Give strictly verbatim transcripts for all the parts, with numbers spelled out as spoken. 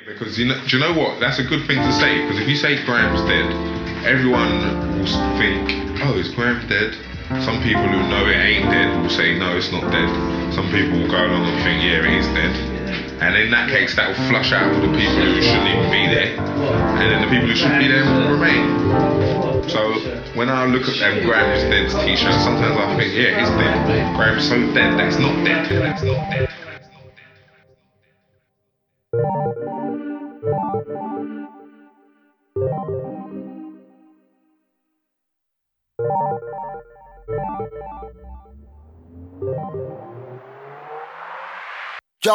Because you know, do you know what? That's a good thing to say. Because if you say Graham's dead, everyone will think, oh, is Graham dead? Some people who know it ain't dead will say, no, it's not dead. Some people will go along and think, yeah, it is dead. And in that case, that will flush out all the people who shouldn't even be there. And then the people who shouldn't be there will remain. So when I look at them Graham is dead t-shirts, sometimes I think, yeah, it's dead. Graham's so dead, that's not dead. That's not dead. Yo,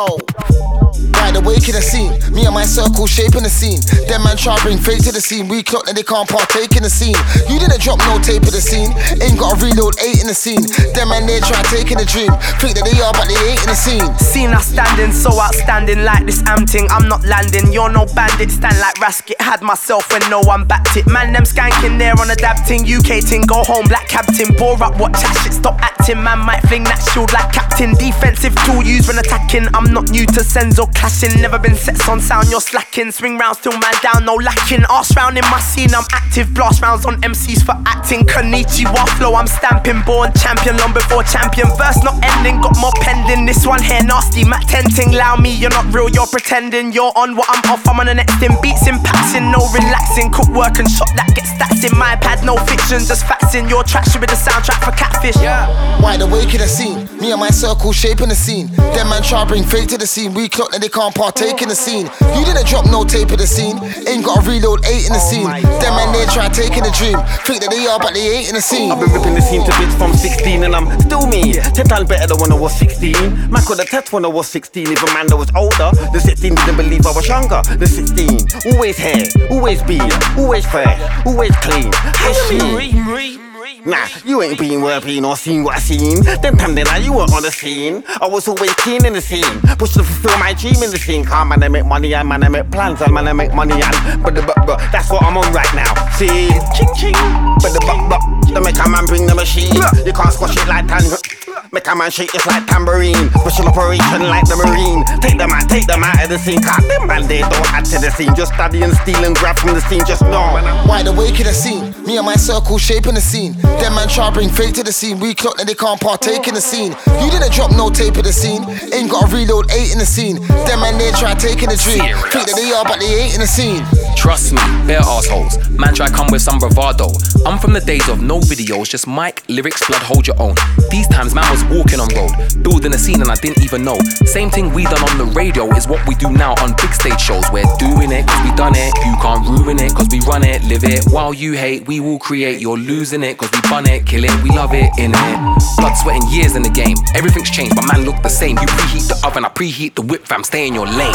right awake in the scene. Me and my circle shaping the scene. Them man try bring fate to the scene. We clock that they can't partake in the scene. You didn't drop no tape of the scene. Ain't got a reload eight in the scene. Them man they try taking the dream. Think that they are but they ain't in the scene. Scene I standing so outstanding like this am ting. I'm not landing, you're no bandit. Stand like Rasket, had myself when no one backed it. Man them skanking there on a dab ting. U K ting, go home black captain. Bore up, watch that shit, stop acting. Man might fling that shield like captain. Defensive tool used when attacking. I'm not new to sends or clashing. Never been sets on sound, you're slacking. Swing rounds till man down, no lacking. Arse round in my scene, I'm active. Blast rounds on M Cs for acting. Konnichiwa flow, I'm stamping. Born champion long before champion. Verse not ending, got more pending. This one here nasty, Matt tenting. Allow me, you're not real, you're pretending. You're on what I'm off, I'm on the next thing. Beats impacting, no relaxing. Cook work and shot that gets stats in my pad. No fiction, just facts in. Your track should be the soundtrack for Catfish. Yeah. Wide awake in the scene. Me and my circle shaping the scene. Them man try bring fate to the scene. We clock that they can't partake in the scene. You didn't drop no tape of the scene. Ain't got a reload eight in the scene. Them man they try taking the dream. Think that they are but they ain't in the scene. I've been ripping the scene to bits from sixteen and I'm still me. Ten times better than when I was sixteen. Man could have test when I was sixteen. Even man that was older. The sixteen didn't believe I was younger. The sixteen, always hair, always be, always fresh, always clean. How you mean? Nah, you ain't been working or seen what I seen. Them time then you weren't on the scene. I was always keen in the scene. Push to fulfill my dream in the scene. Car man I make money and man I make plans and man I make money and but the but but that's what I'm on right now. See, ching ching. But the but but the make a man bring the machine. You can't squash it like tan. Make a man shake just like tambourine. Special operation like the Marine. Take them out, take them out of the scene. Cause them man they don't add to the scene. Just study and steal and grab from the scene. Just know. Wide awake in the scene. Me and my circle shaping the scene. Them man try bring fate to the scene. We clock that they can't partake in the scene. You didn't drop no tape of the scene. Ain't got a reload eight in the scene. Them man they try taking the dream. Think that they are but they ain't in the scene. Trust me, they're assholes. Man try come with some bravado. I'm from the days of no videos, just mic, lyrics, blood, hold your own. These times man was walking on road, building a scene and I didn't even know. Same thing we done on the radio is what we do now on big stage shows. We're doing it cause we done it. You can't ruin it cause we run it, live it. While you hate, we will create. You're losing it cause we bun it, kill it, we love it, in it. Blood, sweat and years in the game. Everything's changed but man look the same. You preheat the oven, I preheat the whip, fam, stay in your lane.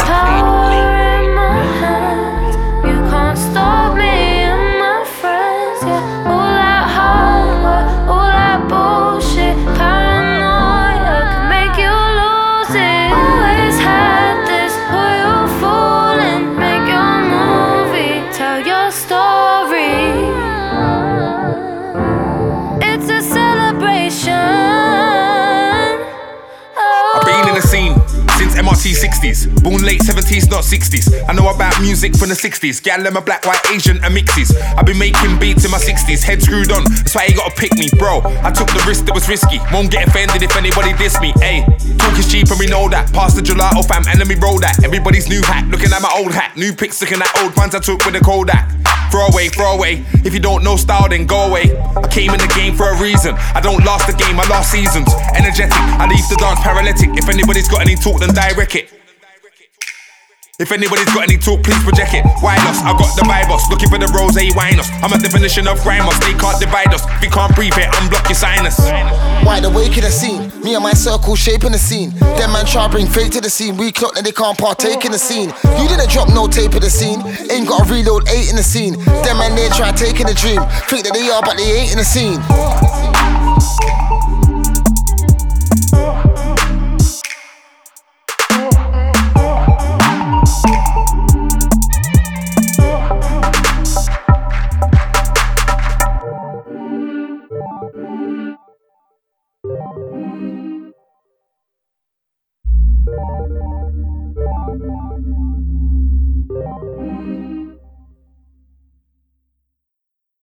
Power in my hands, you can't stop me and my friends. Yeah, all that hard work, all that bullshit, paranoia can make you lose it. Always had this, who you fooling? Make your movie, tell your story. It's a celebration. Oh. I've been in the scene since M R T sixties. Born late seventies, not sixties. I know about music from the sixties. Gal, I'm a black, white, Asian and mixes. I've been making beats in my sixties. Head screwed on, that's why you gotta pick me, bro. I took the risk that was risky. Won't get offended if anybody diss me. Ayy, talk is cheap and we know that. Pass the gelato fam and let me roll that. Everybody's new hat, looking at my old hat. New pics looking at old ones I took with a Kodak. Throw away, throw away. If you don't know style, then go away. I came in the game for a reason. I don't last the game, I last seasons. Energetic, I leave the dance paralytic. If anybody's got any talk, then direct it. If anybody's got any talk, please project it. Why lost? I got the Bibos, looking for the rose, wine us. I'm a definition of grinders, they can't divide us. If you can't breathe it, unblock your sinus. Wide awake in the scene. Me and my circle shaping the scene. Them man try bring fate to the scene. We clock that they can't partake in the scene. You didn't drop no tape of the scene. Ain't got a reload eight in the scene. Them man they try taking the dream. Think that they are but they ain't in the scene.